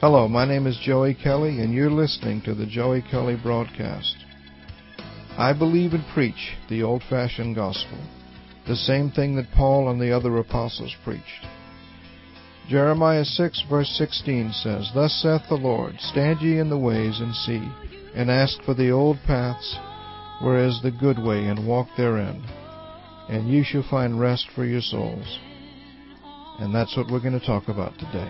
Hello, my name is Joey Kelly, and you're listening to the Joey Kelly Broadcast. I believe and preach the old-fashioned gospel, the same thing that Paul and the other apostles preached. Jeremiah 6, verse 16 says, "Thus saith the Lord, Stand ye in the ways, and see, and ask for the old paths, where is the good way, and walk therein, and ye shall find rest for your souls." And that's what we're going to talk about today.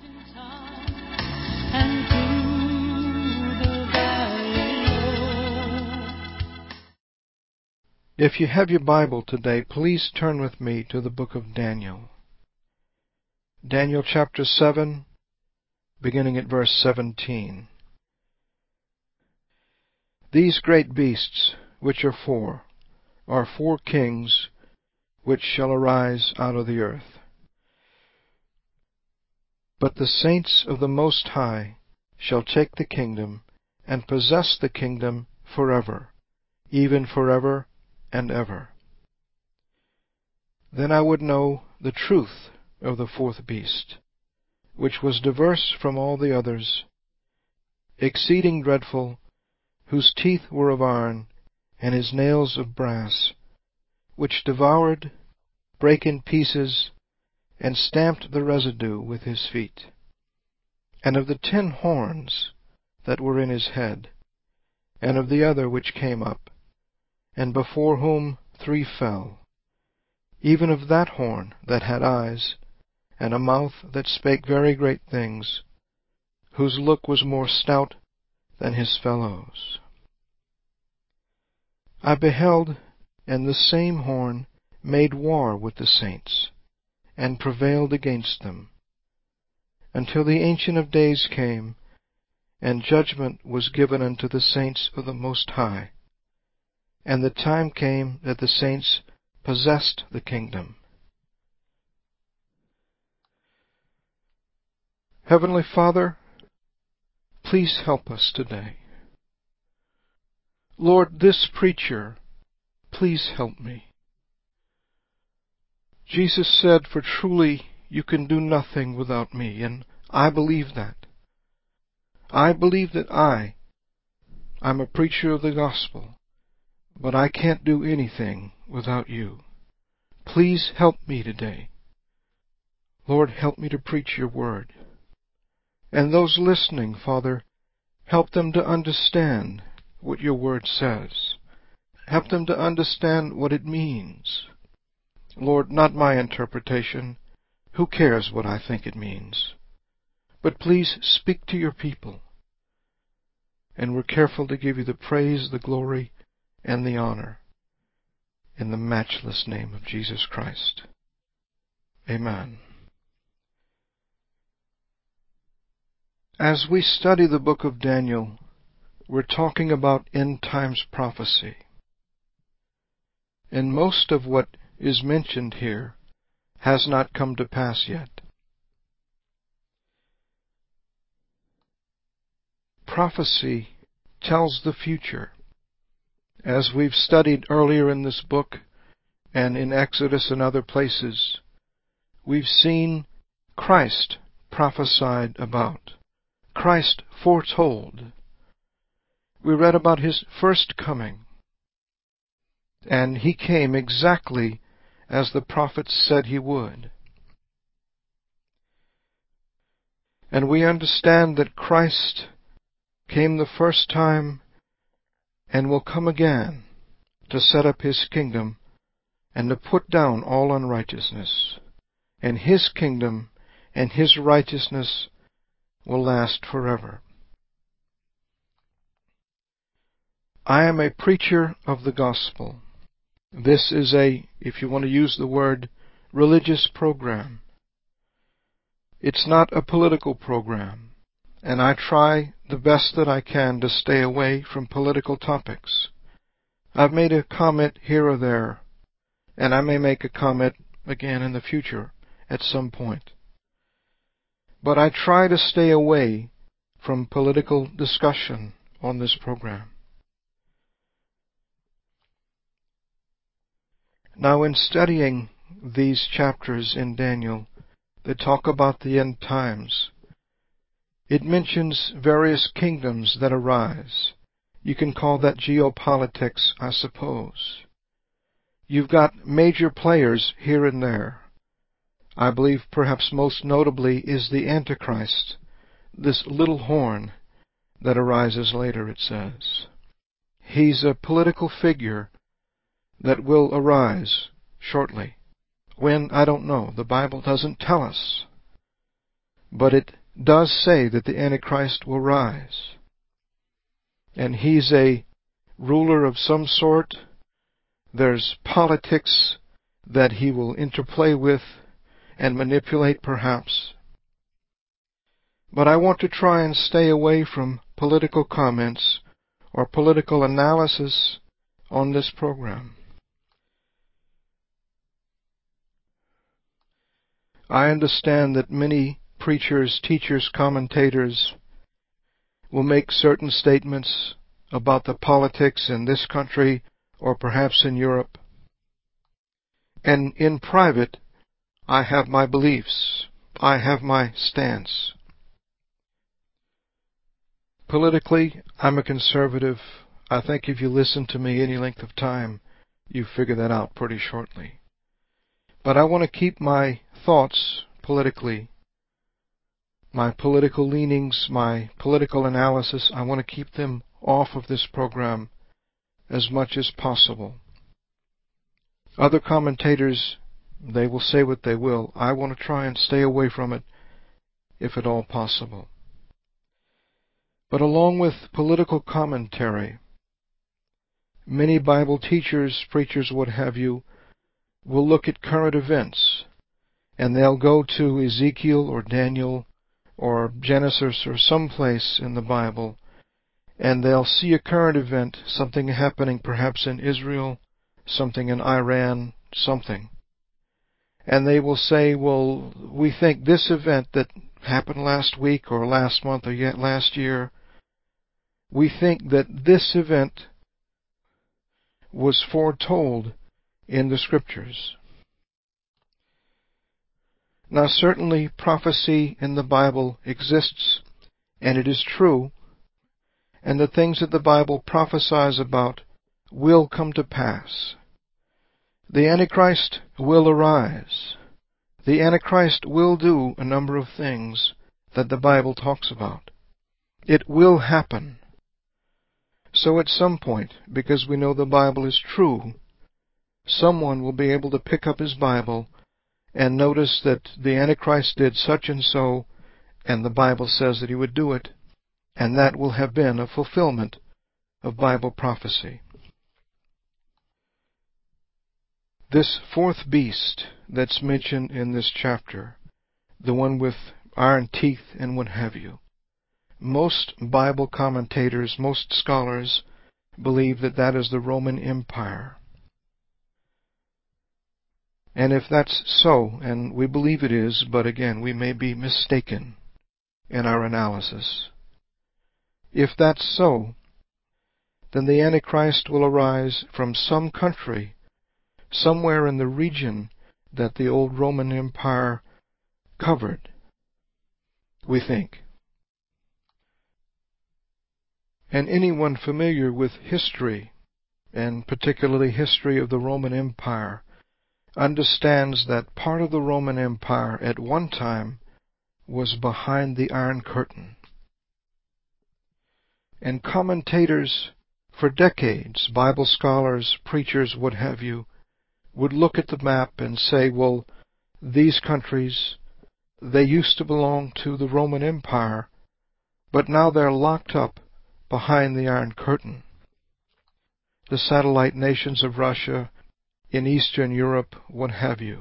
If you have your Bible today, please turn with me to the book of Daniel. Daniel chapter 7, beginning at verse 17. "These great beasts, which are four kings, which shall arise out of the earth. But the saints of the Most High shall take the kingdom, and possess the kingdom forever, even forever and ever. Then I would know the truth of the fourth beast, which was diverse from all the others, exceeding dreadful, whose teeth were of iron, and his nails of brass, which devoured, brake in pieces, and stamped the residue with his feet, and of the 10 horns that were in his head, and of the other which came up, and before whom 3 fell, even of that horn that had eyes, and a mouth that spake very great things, whose look was more stout than his fellows. I beheld, and the same horn made war with the saints, and prevailed against them, until the Ancient of Days came, and judgment was given unto the saints of the Most High. And the time came that the saints possessed the kingdom." Heavenly Father, please help us today. Lord, this preacher, please help me. Jesus said, "For truly you can do nothing without me," and I believe that. I believe that I'm a preacher of the gospel, but I can't do anything without you. Please help me today. Lord, help me to preach your word. And those listening, Father, help them to understand what your word says. Help them to understand what it means. Lord, not my interpretation. Who cares what I think it means? But please speak to your people. And we're careful to give you the praise, the glory, and the honor, in the matchless name of Jesus Christ. Amen. As we study the book of Daniel, we're talking about end times prophecy. And most of what is mentioned here has not come to pass yet. Prophecy tells the future. As we've studied earlier in this book, and in Exodus and other places, we've seen Christ prophesied about, Christ foretold. We read about his first coming, and he came exactly as the prophets said he would. And we understand that Christ came the first time and will come again to set up his kingdom and to put down all unrighteousness. And his kingdom and his righteousness will last forever. I am a preacher of the gospel. This is if you want to use the word, religious program. It's not a political program, and I try the best that I can to stay away from political topics. I've made a comment here or there, and I may make a comment again in the future at some point. But I try to stay away from political discussion on this program. Now, in studying these chapters in Daniel that talk about the end times, It mentions various kingdoms that arise. You can call that geopolitics, I suppose. You've got major players here and there. I believe perhaps most notably is the Antichrist, this little horn that arises later, it says. He's a political figure that will arise shortly. When, I don't know. The Bible doesn't tell us. But it does say that the Antichrist will rise. And he's a ruler of some sort. There's politics that he will interplay with and manipulate, perhaps. But I want to try and stay away from political comments or political analysis on this program. I understand that many preachers, teachers, commentators will make certain statements about the politics in this country or perhaps in Europe. And in private, I have my beliefs. I have my stance. Politically, I'm a conservative. I think if you listen to me any length of time, you figure that out pretty shortly. But I want to keep my thoughts politically, my political leanings, my political analysis, I want to keep them off of this program as much as possible. Other commentators, they will say what they will. I want to try and stay away from it, if at all possible. But along with political commentary, many Bible teachers, preachers, what have you, will look at current events, and they'll go to Ezekiel or Daniel or Genesis or someplace in the Bible, and they'll see a current event, something happening perhaps in Israel, something in Iran, something. And they will say, well, we think this event that happened last week or last month or yet last year, we think that this event was foretold in the Scriptures. Now, certainly prophecy in the Bible exists, and it is true, and the things that the Bible prophesies about will come to pass. The Antichrist will arise. The Antichrist will do a number of things that the Bible talks about. It will happen. So at some point, because we know the Bible is true, someone will be able to pick up his Bible and notice that the Antichrist did such and so, and the Bible says that he would do it, and that will have been a fulfillment of Bible prophecy. This fourth beast that's mentioned in this chapter, the one with iron teeth and what have you, most Bible commentators, most scholars, believe that that is the Roman Empire. And if that's so, and we believe it is, but again, we may be mistaken in our analysis. If that's so, then the Antichrist will arise from some country, somewhere in the region that the old Roman Empire covered, we think. And anyone familiar with history, and particularly history of the Roman Empire, understands that part of the Roman Empire at one time was behind the Iron Curtain. And commentators for decades, Bible scholars, preachers, what have you, would look at the map and say, well, these countries, they used to belong to the Roman Empire, but now they're locked up behind the Iron Curtain. The satellite nations of Russia, in Eastern Europe, what have you.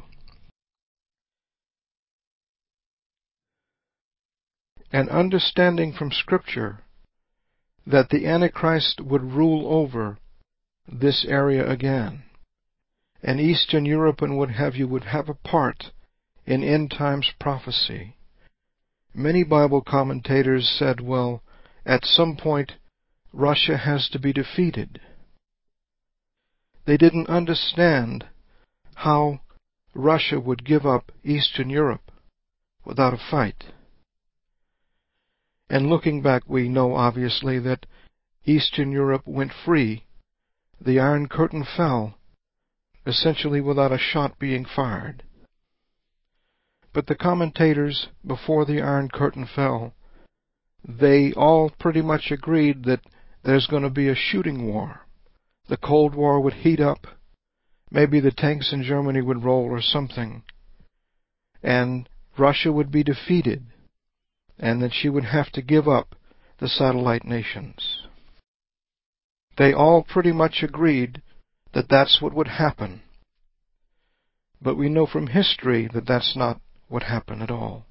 And understanding from Scripture that the Antichrist would rule over this area again, and Eastern Europe and what have you would have a part in end times prophecy. Many Bible commentators said, well, at some point Russia has to be defeated. They didn't understand how Russia would give up Eastern Europe without a fight. And looking back, we know obviously that Eastern Europe went free. The Iron Curtain fell, essentially without a shot being fired. But the commentators, before the Iron Curtain fell, they all pretty much agreed that there's going to be a shooting war. The Cold War would heat up. Maybe the tanks in Germany would roll or something. And Russia would be defeated, and that she would have to give up the satellite nations. They all pretty much agreed that that's what would happen. But we know from history that that's not what happened at all.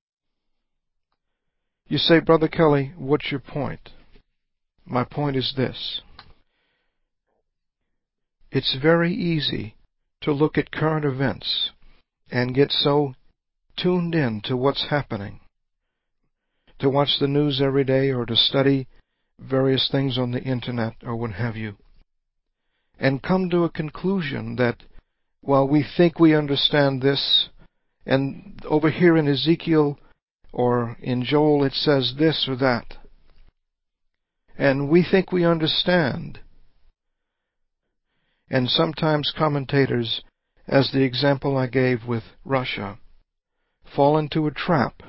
You say, Brother Kelly, what's your point? My point is this. It's very easy to look at current events and get so tuned in to what's happening, to watch the news every day or to study various things on the internet or what have you, and come to a conclusion that, well, we think we understand this, and over here in Ezekiel or in Joel it says this or that, and we think we understand. And sometimes commentators, as the example I gave with Russia, fall into a trap.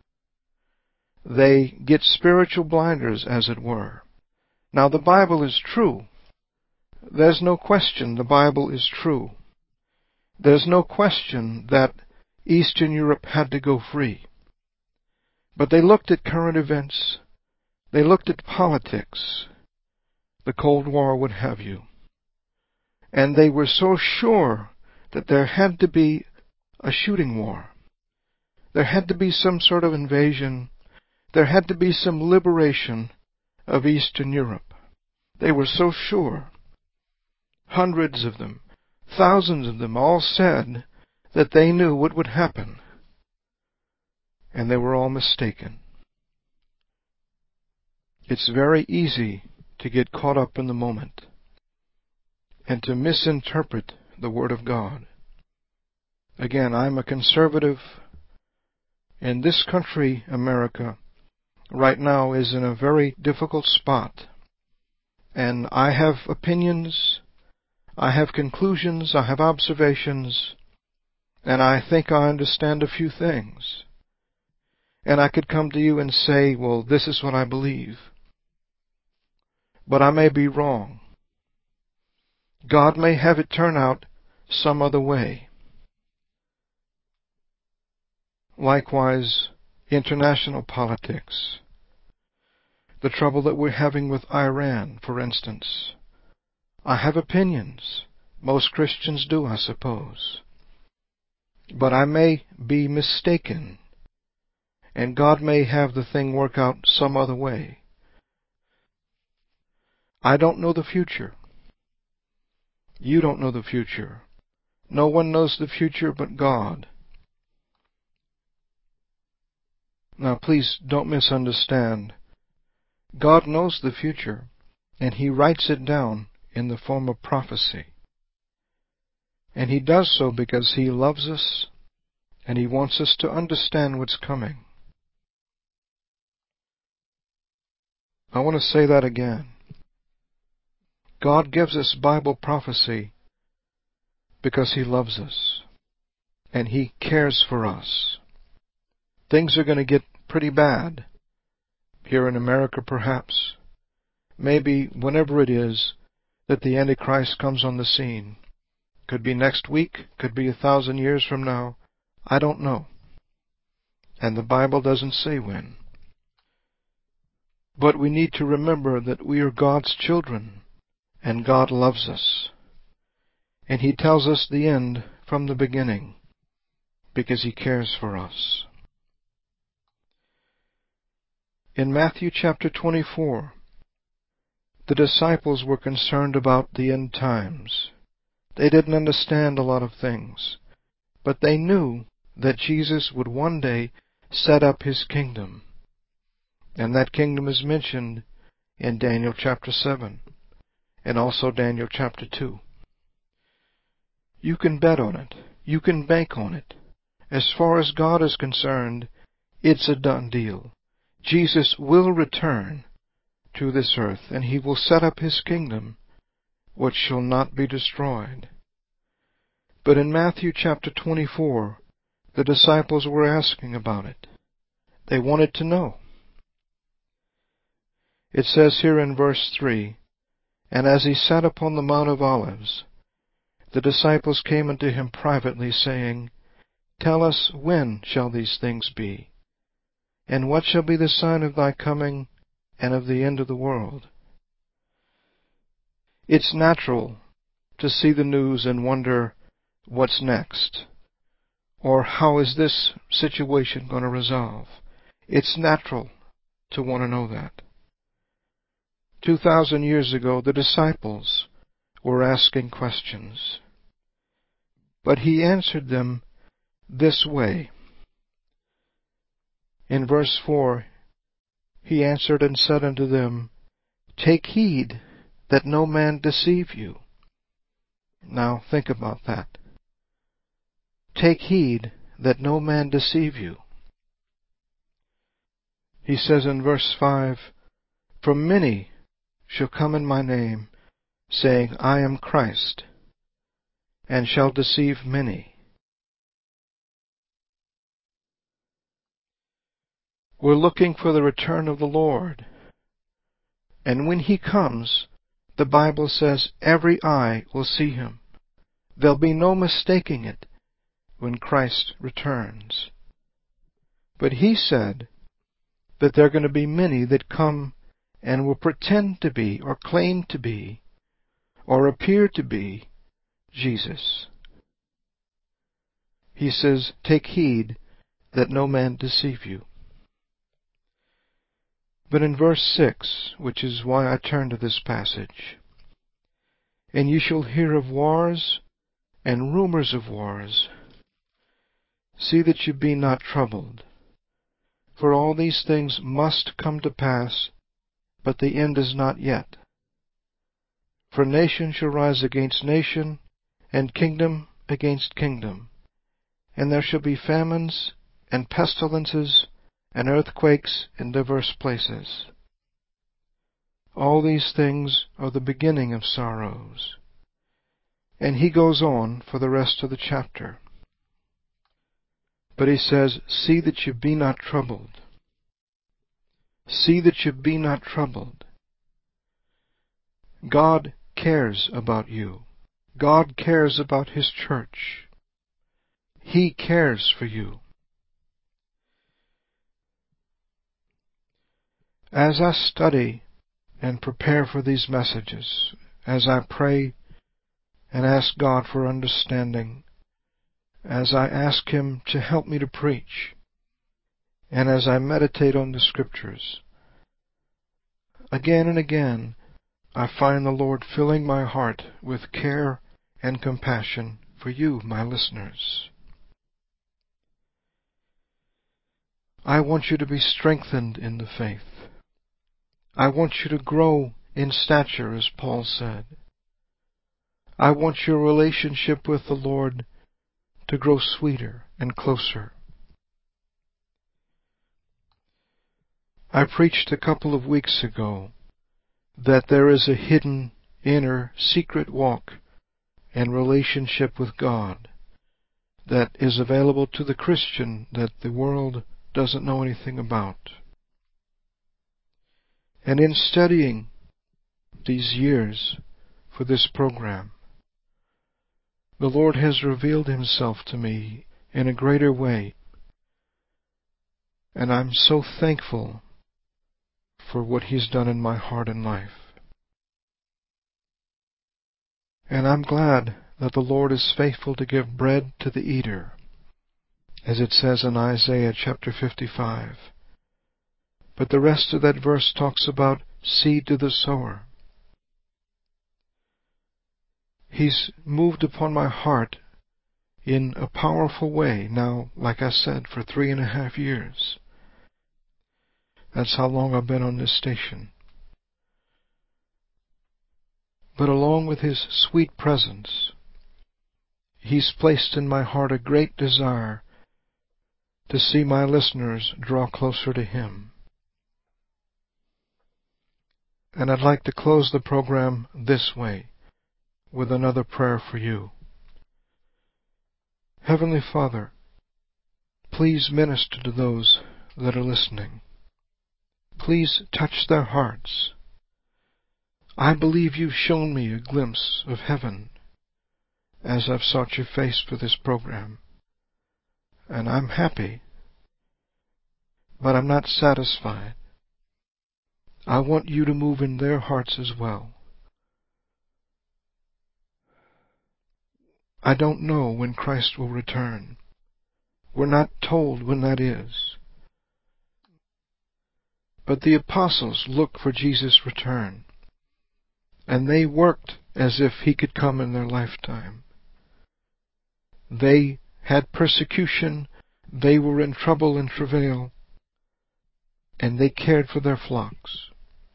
They get spiritual blinders, as it were. Now, the Bible is true. There's no question the Bible is true. There's no question that Eastern Europe had to go free. But they looked at current events. They looked at politics, the Cold War, what have you. And they were so sure that there had to be a shooting war. There had to be some sort of invasion. There had to be some liberation of Eastern Europe. They were so sure. Hundreds of them, thousands of them, all said that they knew what would happen. And they were all mistaken. It's very easy to get caught up in the moment and to misinterpret the Word of God. Again, I'm a conservative, and this country, America, right now is in a very difficult spot. And I have opinions, I have conclusions, I have observations, and I think I understand a few things. And I could come to you and say, well, this is what I believe. But I may be wrong. God may have it turn out some other way. Likewise, international politics. The trouble that we're having with Iran, for instance. I have opinions. Most Christians do, I suppose. But I may be mistaken, and God may have the thing work out some other way. I don't know the future. You don't know the future. No one knows the future but God. Now, please don't misunderstand. God knows the future, and He writes it down in the form of prophecy. And He does so because He loves us, and He wants us to understand what's coming. I want to say that again. God gives us Bible prophecy because He loves us, and He cares for us. Things are going to get pretty bad. Here in America, perhaps. Maybe whenever it is that the Antichrist comes on the scene. Could be next week, could be 1,000 years from now. I don't know. And the Bible doesn't say when. But we need to remember that we are God's children, and God loves us. And He tells us the end from the beginning, because He cares for us. In Matthew chapter 24, the disciples were concerned about the end times. They didn't understand a lot of things, but they knew that Jesus would one day set up His kingdom. And that kingdom is mentioned in Daniel chapter 7, and also Daniel chapter 2. You can bet on it. You can bank on it. As far as God is concerned, it's a done deal. Jesus will return to this earth, and he will set up his kingdom, which shall not be destroyed. But in Matthew chapter 24, the disciples were asking about it. They wanted to know. It says here in verse 3, "And as he sat upon the Mount of Olives, the disciples came unto him privately, saying, Tell us, when shall these things be? And what shall be the sign of thy coming and of the end of the world?" It's natural to see the news and wonder, what's next? Or how is this situation going to resolve? It's natural to want to know that. 2,000 years ago, the disciples were asking questions. But he answered them this way. In verse 4, he answered and said unto them, Take heed that no man deceive you. Now think about that. Take heed that no man deceive you. He says in verse 5, For many shall come in my name, saying, I am Christ, and shall deceive many. We're looking for the return of the Lord. And when he comes, the Bible says every eye will see him. There'll be no mistaking it when Christ returns. But he said that there are going to be many that come and will pretend to be, or claim to be, or appear to be Jesus. He says, Take heed that no man deceive you. But in verse 6, which is why I turn to this passage, And you shall hear of wars and rumors of wars. See that you be not troubled. For all these things must come to pass, but the end is not yet. For nation shall rise against nation, and kingdom against kingdom. And there shall be famines, and pestilences, and earthquakes in divers places. All these things are the beginning of sorrows. And he goes on for the rest of the chapter. But he says, See that you be not troubled. See that you be not troubled. God cares about you. God cares about his church. He cares for you. As I study and prepare for these messages, as I pray and ask God for understanding, as I ask him to help me to preach, and as I meditate on the Scriptures, again and again I find the Lord filling my heart with care and compassion for you, my listeners. I want you to be strengthened in the faith. I want you to grow in stature, as Paul said. I want your relationship with the Lord to grow sweeter and closer. I preached a couple of weeks ago that there is a hidden, inner, secret walk and relationship with God that is available to the Christian that the world doesn't know anything about. And in studying these years for this program, the Lord has revealed himself to me in a greater way. And I'm so thankful for what he's done in my heart and life. And I'm glad that the Lord is faithful to give bread to the eater, as it says in Isaiah chapter 55. But the rest of that verse talks about seed to the sower. He's moved upon my heart in a powerful way now, like I said, for 3.5 years. That's how long I've been on this station. But along with his sweet presence, he's placed in my heart a great desire to see my listeners draw closer to him. And I'd like to close the program this way, with another prayer for you. Heavenly Father, please minister to those that are listening. Please touch their hearts. I believe you've shown me a glimpse of heaven as I've sought your face for this program. And I'm happy, but I'm not satisfied. I want you to move in their hearts as well. I don't know when Christ will return. We're not told when that is. But the apostles looked for Jesus' return, and they worked as if he could come in their lifetime. They had persecution, they were in trouble and travail, and they cared for their flocks.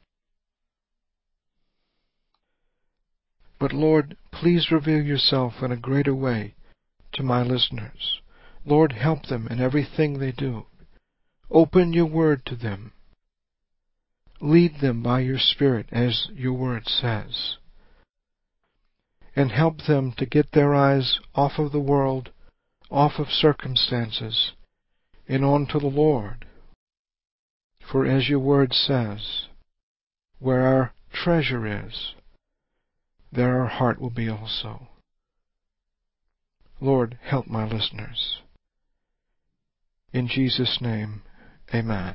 But Lord, please reveal yourself in a greater way to my listeners. Lord, help them in everything they do. Open your word to them. Lead them by your Spirit, as your word says. And help them to get their eyes off of the world, off of circumstances, and on to the Lord. For as your word says, where our treasure is, there our heart will be also. Lord, help my listeners. In Jesus' name, amen.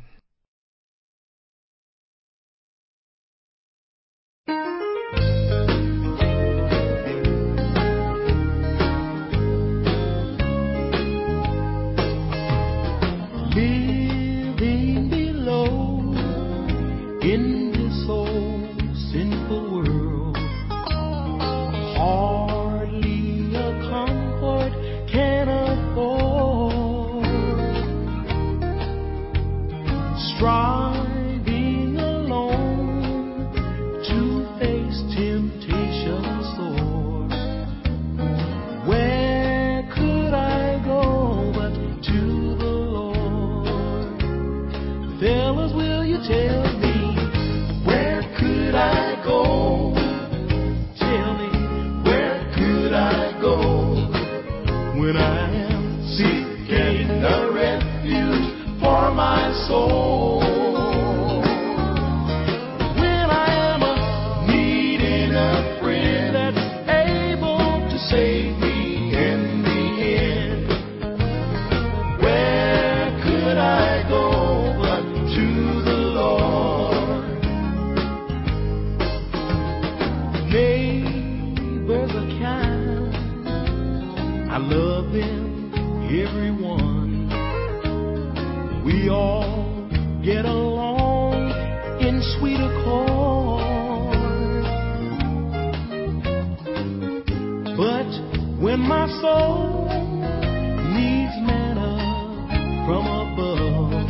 Living below in this old sinful world, hardly a comfort can afford. Striving alone to face temptation's sword. Where could I go but to the Lord? Fellas, will you tell me, where could I go? Tell me, where could I go when I am seeking a refuge for my soul? When I am needing a friend that's able to save me in the end, where could I go but to the Lord? Neighbors are kind, I love them, everyone. We all get along in sweet accord. But when my soul needs manna from above,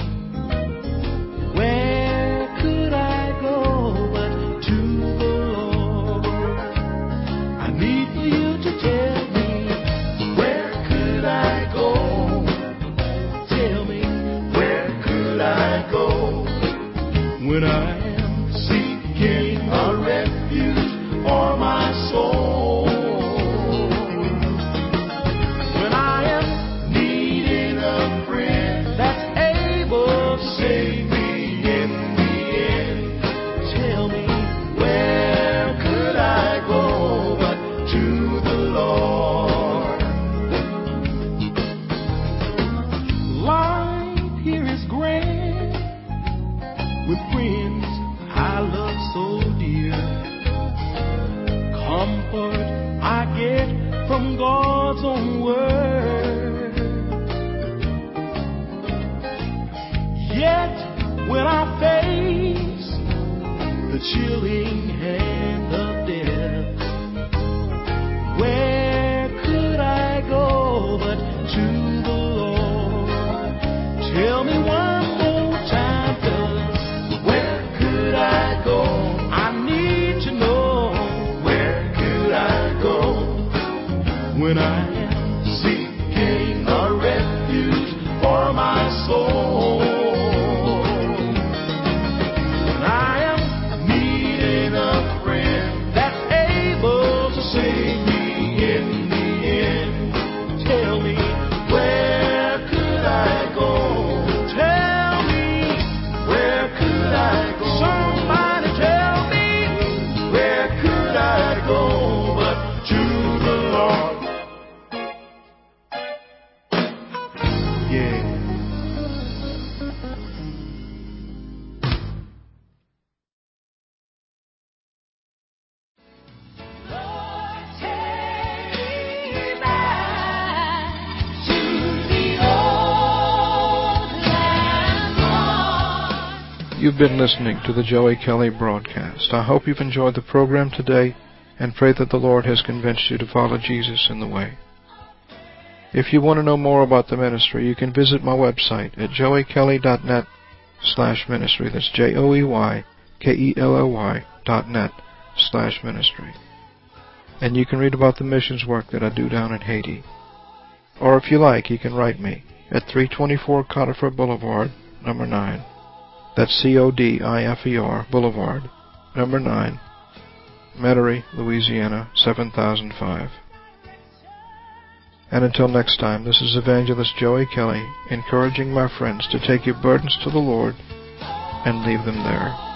where could I go but to the Lord? I need for you to tell me, where could I go? Tell me, where could I go when I am seeking a refuge for my soul? When I am needing a friend that's able to save me in the end, tell me, where could I go but to the Lord? Life here is grand, with friends I love so dear. Comfort I get from God's own word. Yet when I face the chilling hand of death, where could I go but to the Lord? Tell me one more time, fellas, where could I go? I need to know, where could I go when I am seeking a refuge for my soul? When I am needing You've been listening to the Joey Kelly broadcast. I hope you've enjoyed the program today and pray that the Lord has convinced you to follow Jesus in the way. If you want to know more about the ministry, you can visit my website at joeykelly.net/ministry. That's joeykelly.net/ministry. And you can read about the missions work that I do down in Haiti. Or if you like, you can write me at 324 Codifer Boulevard, number 9. That's Codifer Boulevard, number 9, Metairie, Louisiana, 7005. And until next time, this is Evangelist Joey Kelly, encouraging my friends to take your burdens to the Lord and leave them there.